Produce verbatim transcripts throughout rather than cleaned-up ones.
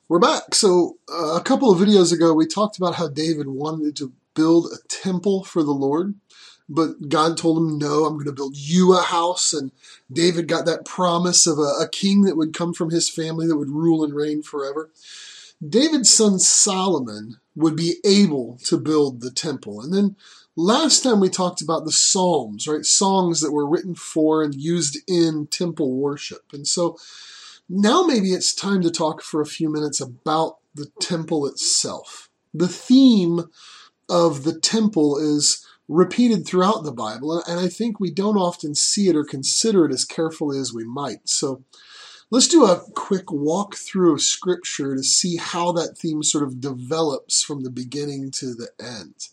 We're back. So uh, a couple of videos ago, we talked about how David wanted to build a temple for the Lord, but God told him, no, I'm going to build you a house. And David got that promise of a, a king that would come from his family that would rule and reign forever. David's son Solomon would be able to build the temple. And then last time we talked about the Psalms, right? Songs that were written for and used in temple worship. And so now maybe it's time to talk for a few minutes about the temple itself. The theme of the temple is repeated throughout the Bible, and I think we don't often see it or consider it as carefully as we might. So let's do a quick walk through of Scripture to see how that theme sort of develops from the beginning to the end.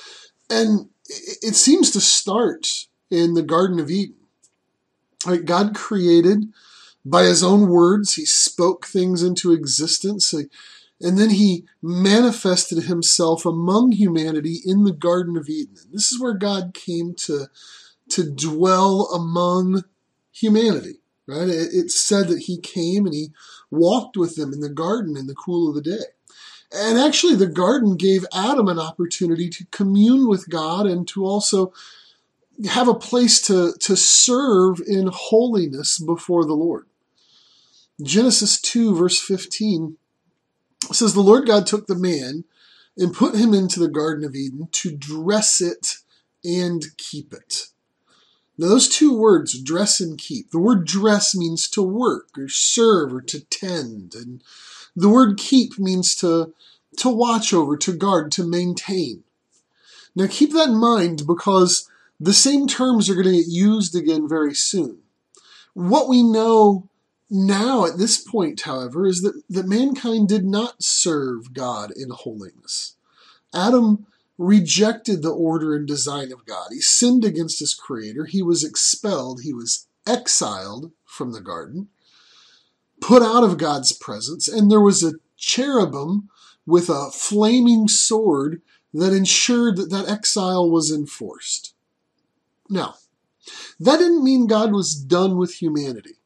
And it seems to start in the Garden of Eden. Right? God created by his own words. He spoke things into existence, and then he manifested himself among humanity in the Garden of Eden. And this is where God came to, to dwell among humanity. Right? It's said that he came and he walked with them in the garden in the cool of the day. And actually, the garden gave Adam an opportunity to commune with God and to also have a place to, to serve in holiness before the Lord. Genesis two, verse fifteen says, the Lord God took the man and put him into the Garden of Eden to dress it and keep it. Now those two words, dress and keep. The word dress means to work or serve or to tend. And the word keep means to, to watch over, to guard, to maintain. Now keep that in mind because the same terms are going to get used again very soon. What we know now at this point, however, is that, that mankind did not serve God in holiness. Adam rejected the order and design of God. He sinned against his Creator. He was expelled. He was exiled from the garden, put out of God's presence, and there was a cherubim with a flaming sword that ensured that that exile was enforced. Now, that didn't mean God was done with humanity.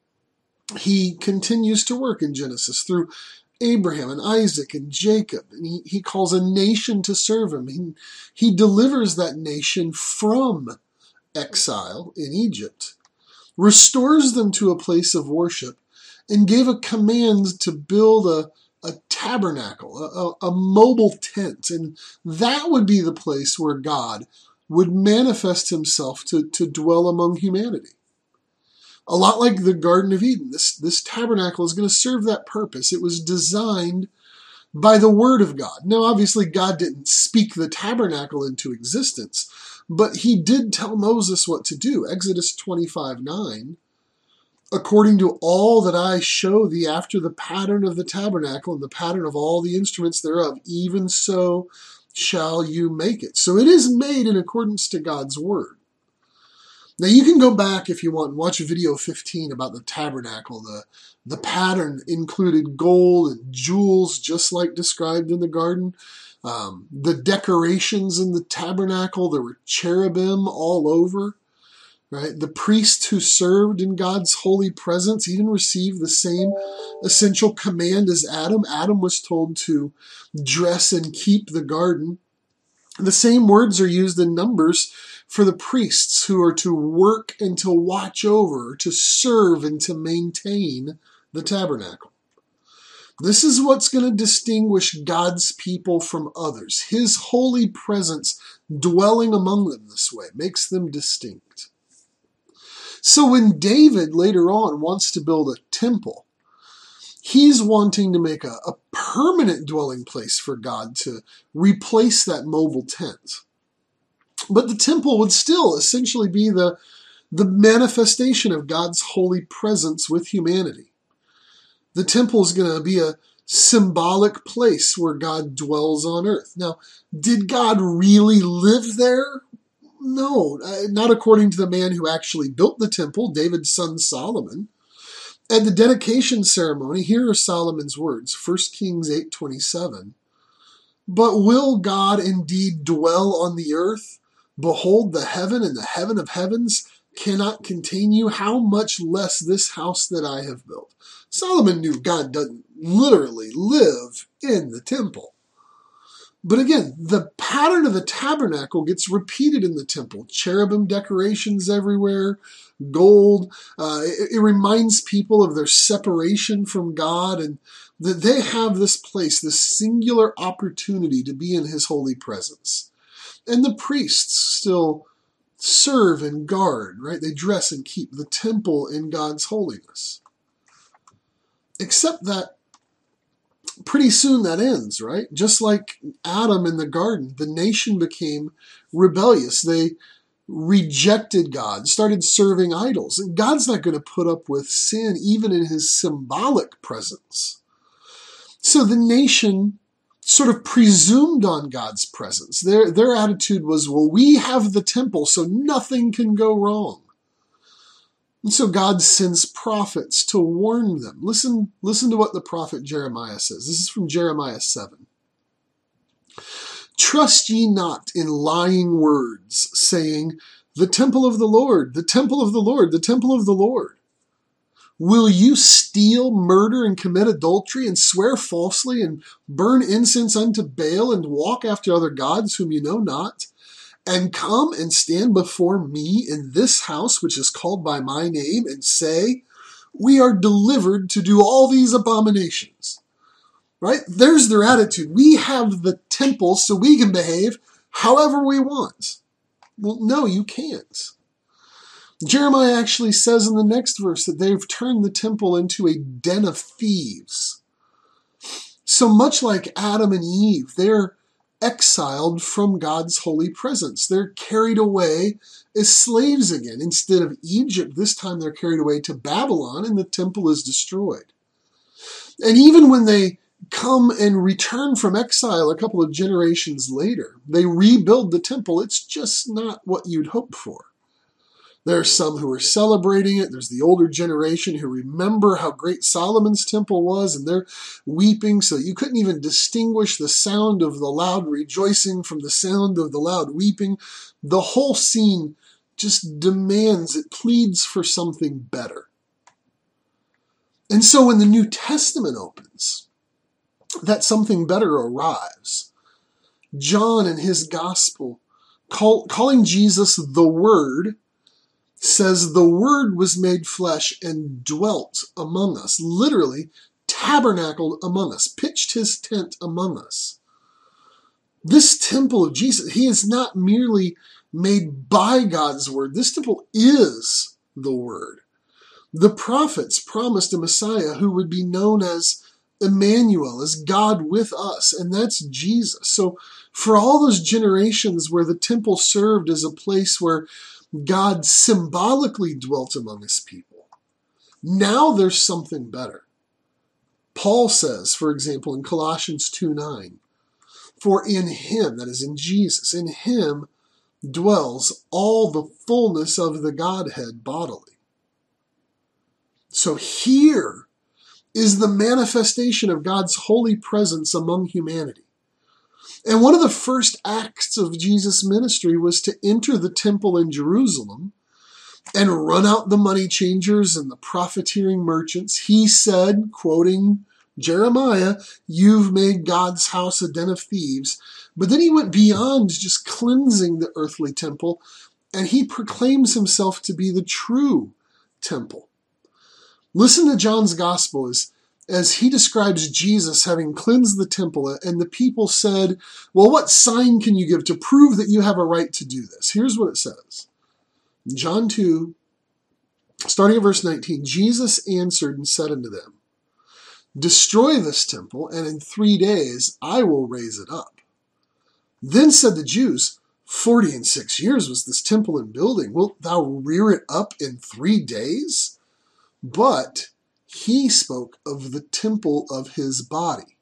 He continues to work in Genesis through Abraham and Isaac and Jacob, and he, he calls a nation to serve him. He, he delivers that nation from exile in Egypt, restores them to a place of worship, and gave a command to build a, a tabernacle, a, a mobile tent, and that would be the place where God would manifest himself to, to dwell among humanity. A lot like the Garden of Eden, this, this tabernacle is going to serve that purpose. It was designed by the Word of God. Now, obviously, God didn't speak the tabernacle into existence, but he did tell Moses what to do. Exodus twenty-five nine, according to all that I show thee after the pattern of the tabernacle and the pattern of all the instruments thereof, even so shall you make it. So it is made in accordance to God's Word. Now you can go back if you want and watch video fifteen about the tabernacle. The, the pattern included gold and jewels just like described in the garden. Um, the decorations in the tabernacle, there were cherubim all over. Right? The priests who served in God's holy presence even received the same essential command as Adam. Adam was told to dress and keep the garden. The same words are used in Numbers for the priests who are to work and to watch over, to serve and to maintain the tabernacle. This is what's going to distinguish God's people from others. His holy presence dwelling among them this way makes them distinct. So when David later on wants to build a temple, he's wanting to make a, a permanent dwelling place for God to replace that mobile tent. But the temple would still essentially be the, the manifestation of God's holy presence with humanity. The temple is going to be a symbolic place where God dwells on earth. Now, did God really live there? No, not according to the man who actually built the temple, David's son Solomon. At the dedication ceremony, here are Solomon's words, First Kings eight twenty-seven. But will God indeed dwell on the earth? Behold, the heaven and the heaven of heavens cannot contain you. How much less this house that I have built? Solomon knew God doesn't literally live in the temple. But again, the pattern of the tabernacle gets repeated in the temple. Cherubim decorations everywhere, gold. Uh, it, it reminds people of their separation from God and that they have this place, this singular opportunity to be in his holy presence. And the priests still serve and guard, right? They dress and keep the temple in God's holiness. Except that pretty soon that ends, right? Just like Adam in the garden, the nation became rebellious. They rejected God, started serving idols. And God's not going to put up with sin even in his symbolic presence. So the nation sort of presumed on God's presence. Their, their attitude was, well, we have the temple, so nothing can go wrong. And so God sends prophets to warn them. Listen, listen to what the prophet Jeremiah says. This is from Jeremiah seven. Trust ye not in lying words, saying, the temple of the Lord, the temple of the Lord, the temple of the Lord. Will you steal, murder, and commit adultery, and swear falsely, and burn incense unto Baal, and walk after other gods whom you know not? And come and stand before me in this house, which is called by my name, and say, we are delivered to do all these abominations. Right? There's their attitude. We have the temple so we can behave however we want. Well, no, you can't. Jeremiah actually says in the next verse that they've turned the temple into a den of thieves. So much like Adam and Eve, they're exiled from God's holy presence. They're carried away as slaves again. Instead of Egypt, this time they're carried away to Babylon and the temple is destroyed. And even when they come and return from exile a couple of generations later, they rebuild the temple. It's just not what you'd hope for. There are some who are celebrating it. There's the older generation who remember how great Solomon's temple was, and they're weeping so you couldn't even distinguish the sound of the loud rejoicing from the sound of the loud weeping. The whole scene just demands, it pleads for something better. And so when the New Testament opens, that something better arrives. John in his gospel, call, calling Jesus the Word, says the Word was made flesh and dwelt among us. Literally, tabernacled among us, pitched his tent among us. This temple of Jesus, he is not merely made by God's Word. This temple is the Word. The prophets promised a Messiah who would be known as Emmanuel, as God with us, and that's Jesus. So for all those generations where the temple served as a place where God symbolically dwelt among his people, now there's something better. Paul says, for example, in Colossians two nine, for in him, that is in Jesus, in him dwells all the fullness of the Godhead bodily. So here is the manifestation of God's holy presence among humanity. And one of the first acts of Jesus' ministry was to enter the temple in Jerusalem and run out the money changers and the profiteering merchants. He said, quoting Jeremiah, you've made God's house a den of thieves. But then he went beyond just cleansing the earthly temple, and he proclaims himself to be the true temple. Listen to John's gospel as, as he describes Jesus having cleansed the temple, and the people said, well, what sign can you give to prove that you have a right to do this? Here's what it says. John two, starting at verse nineteen, Jesus answered and said unto them, destroy this temple, and in three days I will raise it up. Then said the Jews, forty and six years was this temple in building. Wilt thou rear it up in three days? But he spoke of the temple of his body.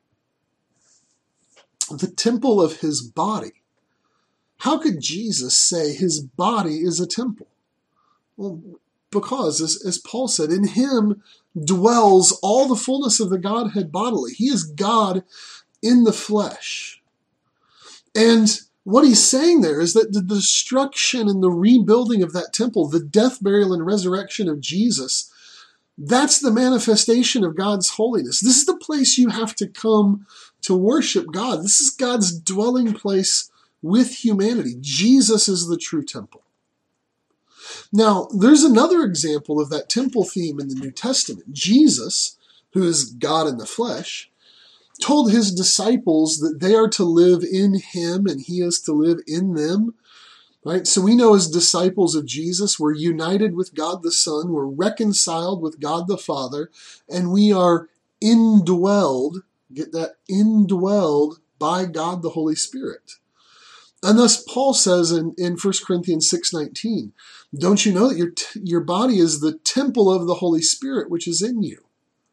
The temple of his body. How could Jesus say his body is a temple? Well, because, as, as Paul said, in him dwells all the fullness of the Godhead bodily. He is God in the flesh. And what he's saying there is that the destruction and the rebuilding of that temple, the death, burial, and resurrection of Jesus, That's the manifestation of God's holiness. This is the place you have to come to worship God. This is God's dwelling place with humanity. Jesus is the true temple. Now, there's another example of that temple theme in the New Testament. Jesus, who is God in the flesh, told his disciples that they are to live in him and he is to live in them. Right? So we know as disciples of Jesus, we're united with God the Son, we're reconciled with God the Father, and we are indwelled, get that, indwelled by God the Holy Spirit. And thus Paul says in, in First Corinthians six nineteen, don't you know that your, t- your body is the temple of the Holy Spirit which is in you?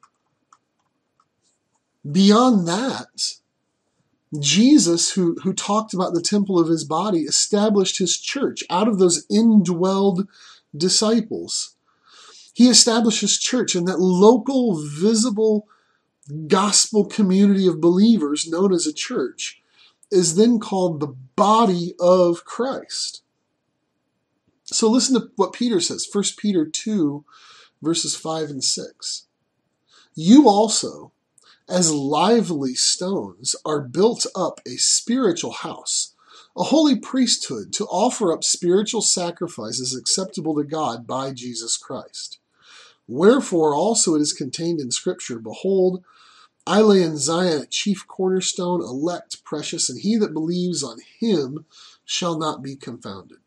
Beyond that, Jesus, who, who talked about the temple of his body, established his church out of those indwelled disciples. He established his church, and that local, visible gospel community of believers known as a church is then called the body of Christ. So listen to what Peter says, First Peter two, verses five and six. You also, as lively stones, are built up a spiritual house, a holy priesthood, to offer up spiritual sacrifices acceptable to God by Jesus Christ. Wherefore also it is contained in Scripture, behold, I lay in Zion a chief cornerstone, elect, precious, and he that believes on him shall not be confounded.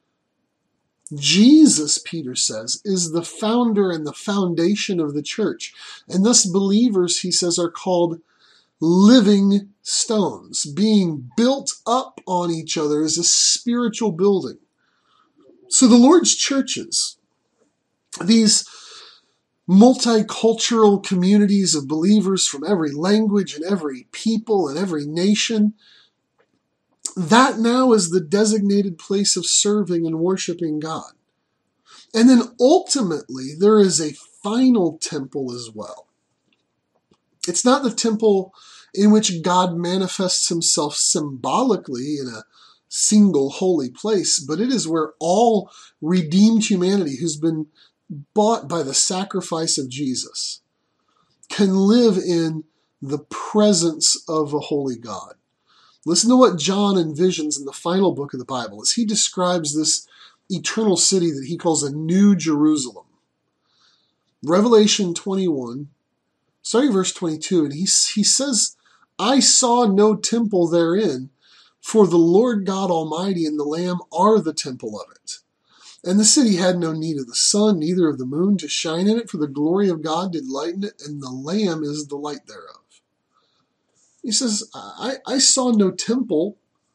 Jesus, Peter says, is the founder and the foundation of the church. And thus believers, he says, are called living stones, being built up on each other as a spiritual building. So the Lord's churches, these multicultural communities of believers from every language and every people and every nation, that now is the designated place of serving and worshiping God. And then ultimately, there is a final temple as well. It's not the temple in which God manifests himself symbolically in a single holy place, but it is where all redeemed humanity who's been bought by the sacrifice of Jesus can live in the presence of a holy God. Listen to what John envisions in the final book of the Bible as he describes this eternal city that he calls a New Jerusalem. Revelation twenty-one, starting verse twenty-two, and he, he says, I saw no temple therein, for the Lord God Almighty and the Lamb are the temple of it. And the city had no need of the sun, neither of the moon to shine in it, for the glory of God did lighten it, and the Lamb is the light thereof. He says, I, I saw no temple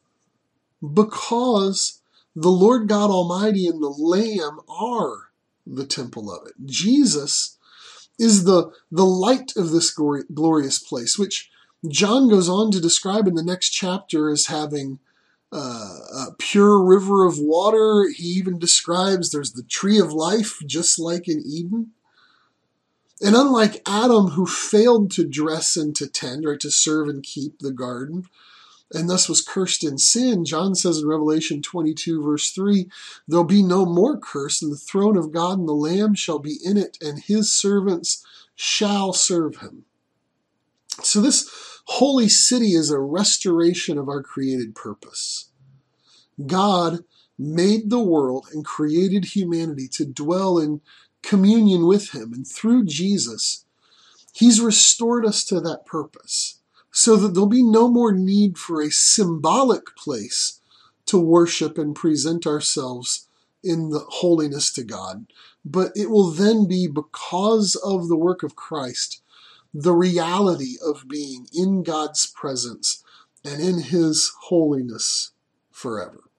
because the Lord God Almighty and the Lamb are the temple of it. Jesus is the, the light of this glorious place, which John goes on to describe in the next chapter as having uh, a pure river of water. He even describes there's the tree of life, just like in Eden. And unlike Adam, who failed to dress and to tend, or to serve and keep the garden, and thus was cursed in sin, John says in Revelation twenty-two, verse three, there'll be no more curse, and the throne of God and the Lamb shall be in it, and his servants shall serve him. So this holy city is a restoration of our created purpose. God made the world and created humanity to dwell in communion with him, and through Jesus, he's restored us to that purpose, so that there'll be no more need for a symbolic place to worship and present ourselves in the holiness to God. But it will then be, because of the work of Christ, the reality of being in God's presence and in his holiness forever.